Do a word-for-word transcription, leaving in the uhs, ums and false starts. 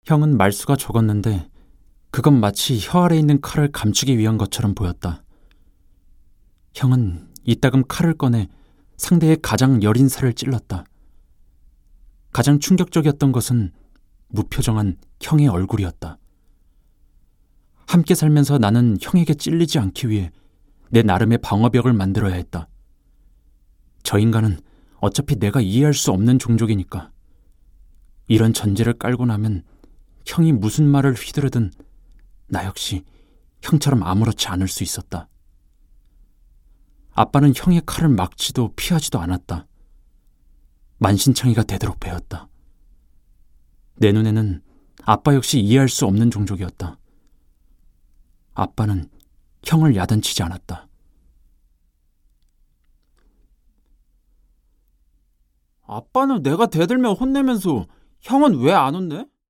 형은 말수가 적었는데 그건 마치 혀 아래 있는 칼을 감추기 위한 것처럼 보였다. 형은 이따금 칼을 꺼내 상대의 가장 여린 살을 찔렀다. 가장 충격적이었던 것은 무표정한 형의 얼굴이었다. 함께 살면서 나는 형에게 찔리지 않기 위해 내 나름의 방어벽을 만들어야 했다. 저 인간은 어차피 내가 이해할 수 없는 종족이니까. 이런 전제를 깔고 나면 형이 무슨 말을 휘두르든 나 역시 형처럼 아무렇지 않을 수 있었다. 아빠는 형의 칼을 막지도 피하지도 않았다. 만신창이가 되도록 배웠다. 내 눈에는 아빠 역시 이해할 수 없는 종족이었다. 아빠는 형을 야단치지 않았다. 아빠는 내가 대들며 혼내면서 형은 왜 안 혼내?